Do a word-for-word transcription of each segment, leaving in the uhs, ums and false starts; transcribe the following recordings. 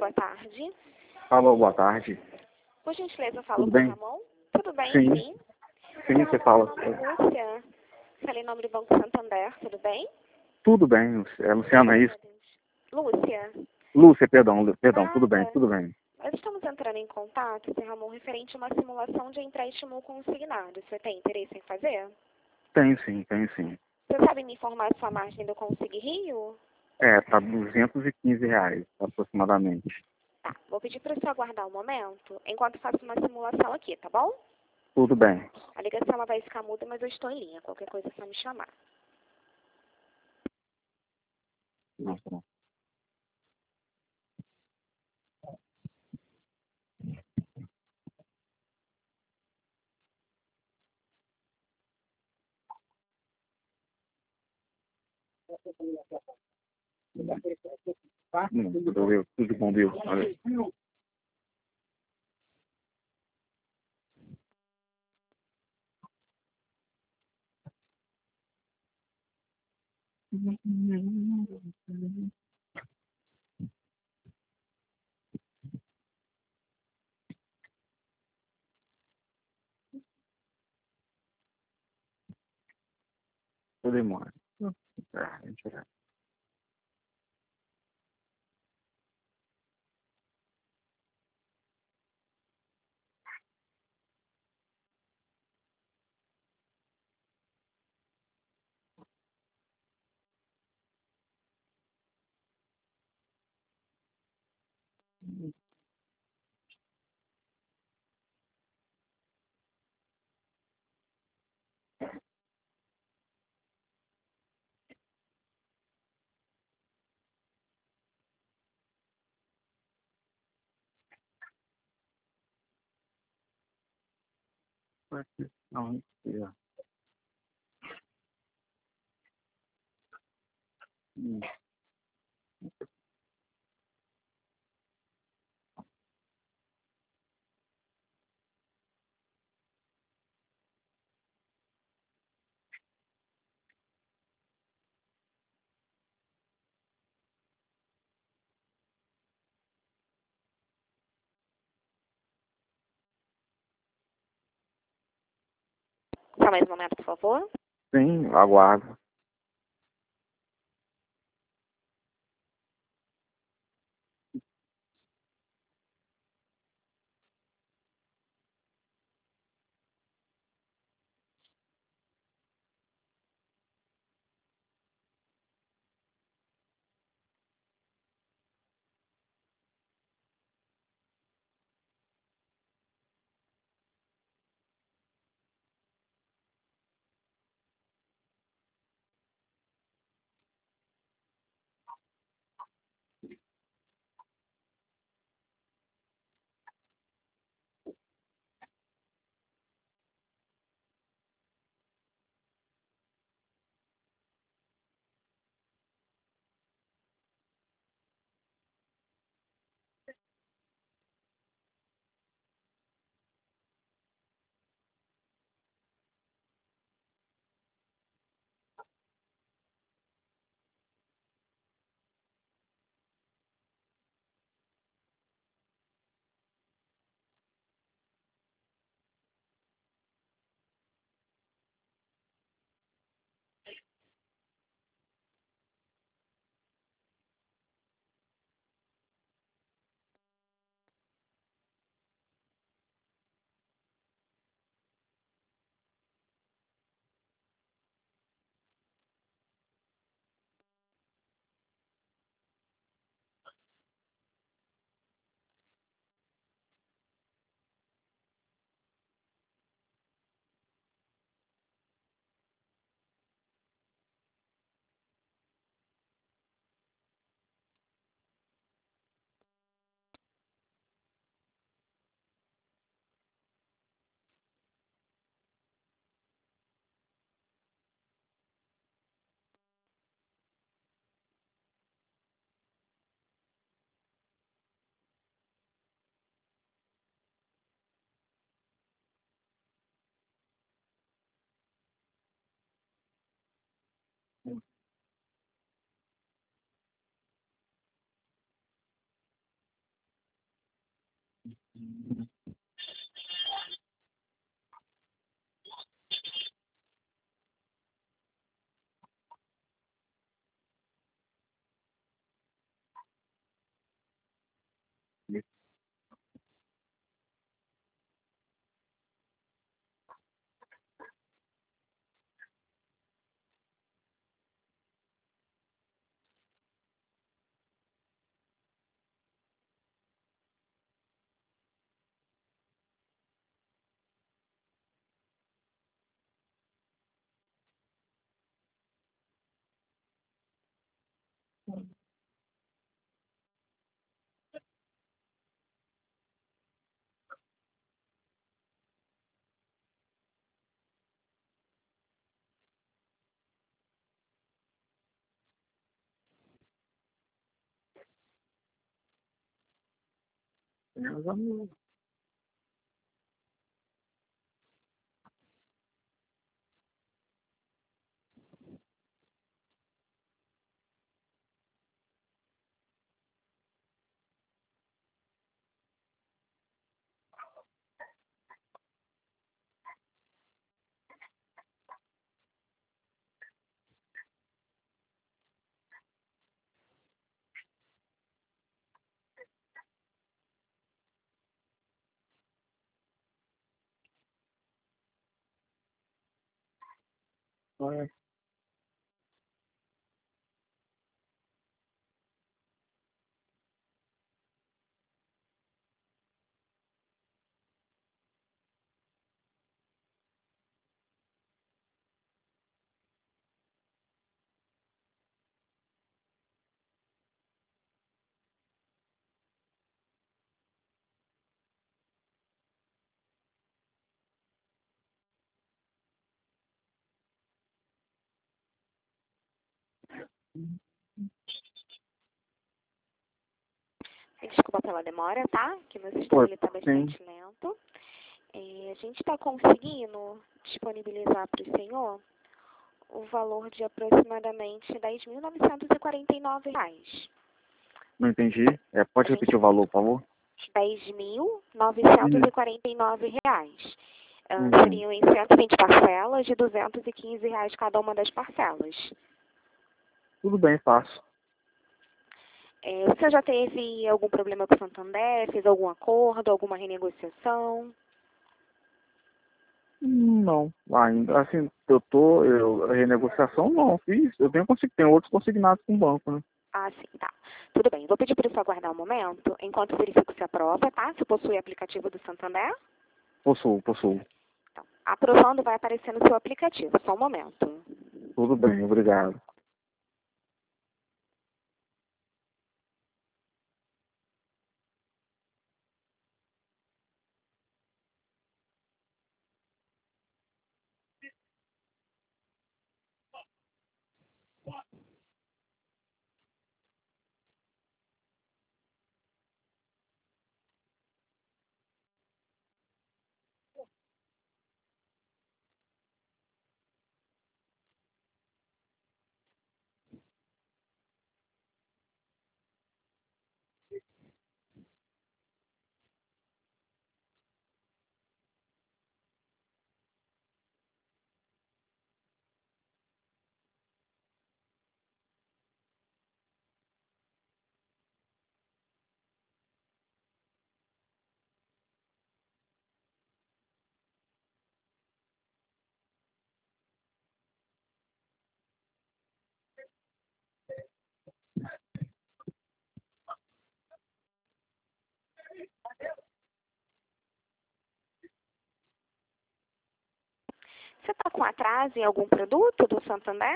boa tarde. Alô, boa tarde. Por gentileza, eu falo Tudo com o bem? Ramon. Tudo bem, Sim. sim. Sim, você fala. Meu nome é Lúcia. Falei em nome do Banco Santander, tudo bem? Tudo bem, Lúcia. É Luciana, é isso? Lúcia. Lúcia, perdão, Lu- perdão, tudo bem, Nada. tudo bem. Nós estamos entrando em contato, seu Ramon, referente a uma simulação de empréstimo consignado. Você tem interesse em fazer? Tenho sim, tenho sim. Você sabe me informar a sua margem do Consig Rio? É, tá duzentos e quinze reais, aproximadamente. Tá, vou pedir para você aguardar um momento, enquanto faço uma simulação aqui, tá bom? Tudo bem. A ligação ela vai ficar muda, mas eu estou em linha. Qualquer coisa é só me chamar. Nossa. Hum, tudo, viu? Tudo bom, viu? Olha. Tudo demora. É, gente, é. Não, não. Hum. Só mais um momento, por favor. Sim, aguardo. Meus amigos. Olha, Desculpa pela demora, tá? Que meu sistema Oi, ele tá sim. bastante lento. É, a gente está conseguindo disponibilizar para o senhor o valor de aproximadamente dez mil novecentos e quarenta e nove reais. Não entendi. É, pode A gente repetir o valor, por favor? dez mil novecentos Uhum. e quarenta e nove reais. Ah, Uhum. seriam em cento e vinte parcelas de duzentos e quinze reais cada uma das parcelas. Tudo bem, faço. É, você já teve algum problema com o Santander? Fez algum acordo, alguma renegociação? Hum, Não, ainda assim, eu tô, eu, a renegociação não fiz, eu tenho, consegui- tenho outros consignados com o banco, né? Ah, sim, tá. Tudo bem. Vou pedir para você aguardar um momento, enquanto eu verifico se aprova, tá? Se possui aplicativo do Santander. Possuo, possuo. Então, aprovando vai aparecer no seu aplicativo. Só um momento. Tudo bem, obrigado. Você está com atraso em algum produto do Santander?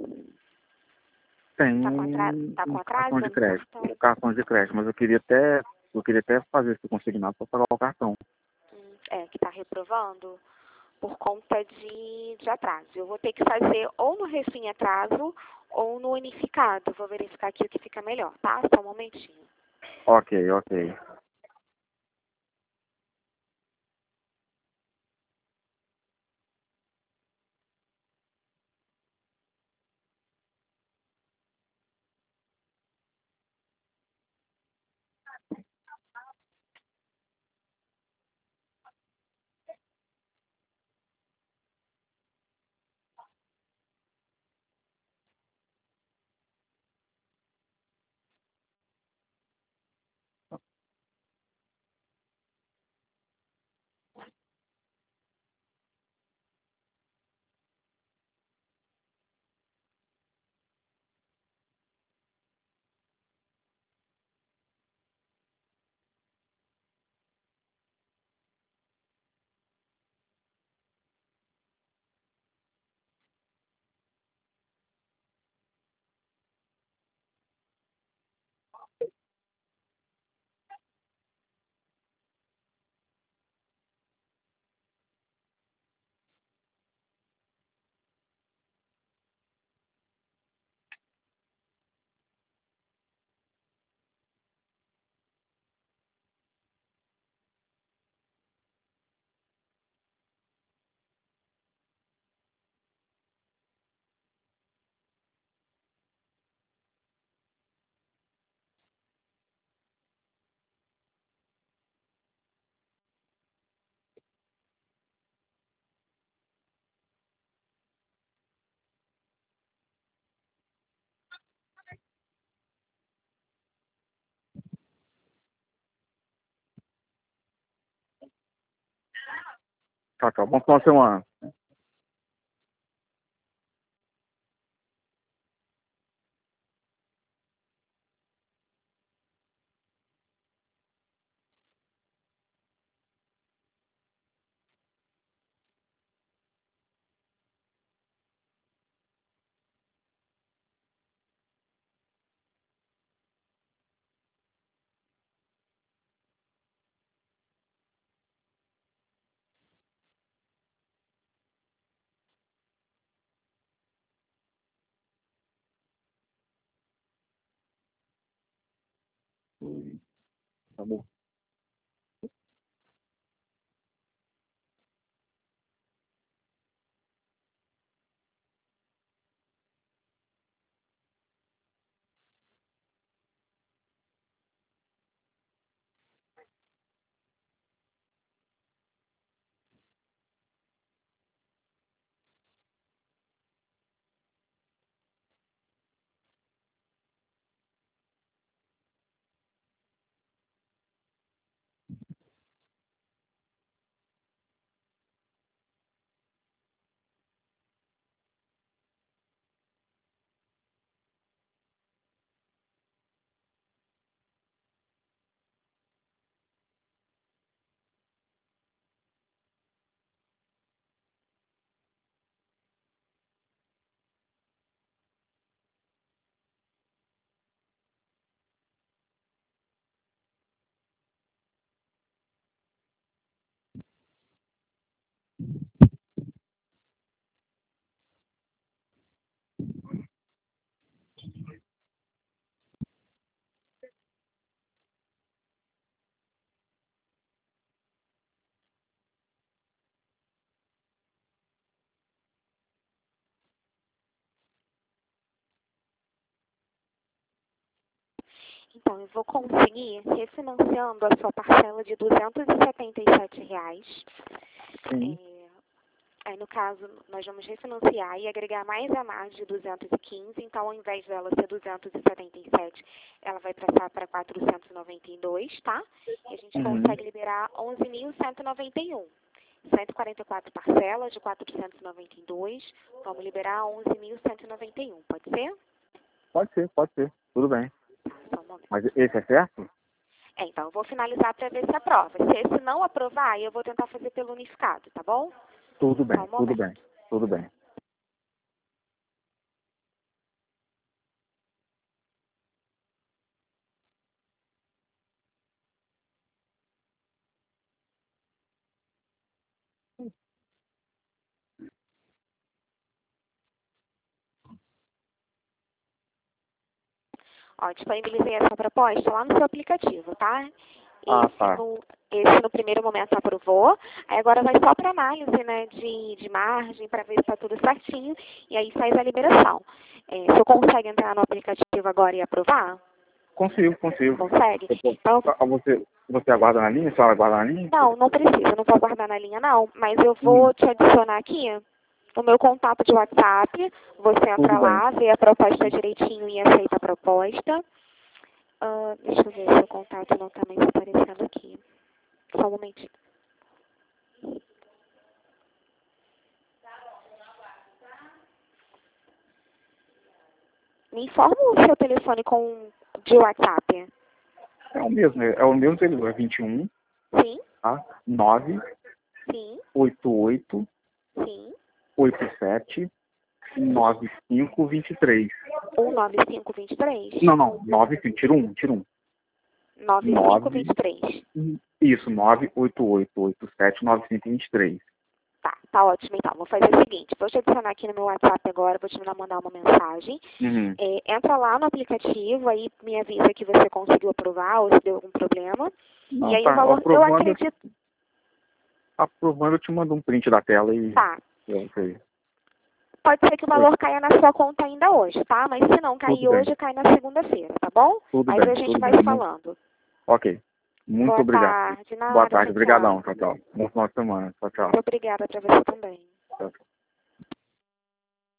Tem Está com atraso, um, tá com um atraso cartão de no crédito, cartão? um cartão de crédito, mas eu queria até, eu queria até fazer esse consignado para pagar o cartão. Hum, É, que está reprovando por conta de, de atraso. Eu vou ter que fazer ou no refém atraso ou no unificado. Vou verificar aqui o que fica melhor, tá? Só um momentinho. Ok, ok. Tchau, tchau. Bom final de semana. Tá bom. Então, eu vou conseguir, refinanciando a sua parcela de duzentos e setenta e sete reais. Sim. É, aí, no caso, nós vamos refinanciar e agregar mais a margem de duzentos e quinze. Então, ao invés dela ser duzentos e setenta e sete, ela vai passar para quatrocentos e noventa e dois, tá? E a gente Uhum. consegue liberar onze mil cento e noventa e um. cento e quarenta e quatro parcelas de quatrocentos e noventa e dois. Vamos liberar onze mil cento e noventa e um. Pode ser? Pode ser, pode ser. Tudo bem. Só um momento. Mas esse é certo? É, então, eu vou finalizar para ver se aprova. Se esse não aprovar, eu vou tentar fazer pelo unificado, tá bom? Tudo bem, Só um tudo momento. bem. Tudo bem. Ó, disponibilizei essa proposta lá no seu aplicativo, tá? Ah, Esse, tá. no, esse no primeiro momento aprovou. Aí agora vai só para análise, né, de, de margem, para ver se está tudo certinho. E aí faz a liberação. É, você consegue entrar no aplicativo agora e aprovar? Consigo, consigo. Consegue? Eu posso- Então, Ah, Você, você aguarda na linha? A senhora aguarda na linha? não, não precisa, não vou aguardar na linha não, mas eu Hum, vou te adicionar aqui o meu contato de WhatsApp, você entra tudo bem. lá, vê a proposta direitinho e aceita a proposta. Ah, deixa eu ver se o contato não está mais aparecendo aqui. Só um momentinho. Me informa o seu telefone com, de WhatsApp. É o mesmo, é o mesmo telefone, é vinte e um, Sim, tá? nove sim, oito oito sim. oito sete nove cinco dois três. um nove cinco dois três. Não, não, nove, tira um, tira um. nove cinco dois nove, três. isso, nove oito oito oito sete nove cinco dois três. Tá, tá ótimo então. Vou fazer o seguinte, vou te adicionar aqui no meu WhatsApp agora, vou te mandar uma mensagem. Uhum. É, entra lá no aplicativo, aí me avisa que você conseguiu aprovar ou se deu algum problema. Não, E aí tá, o valor, eu aprovando, acredito... aprovando, eu te mando um print da tela e Tá, eu sei. pode ser que o valor caia na sua conta ainda hoje, tá? Mas se não Tudo cair bem, hoje, cai na segunda-feira, tá bom? tudo Mas bem, a gente tudo vai bem. se Muito, falando. ok. Muito Boa obrigado. tarde, Boa nada, tarde, tchau, tchau. obrigadão, tchau, tchau. Bom final de semana, tchau, tchau. Muito obrigada para você também. Tchau, tchau.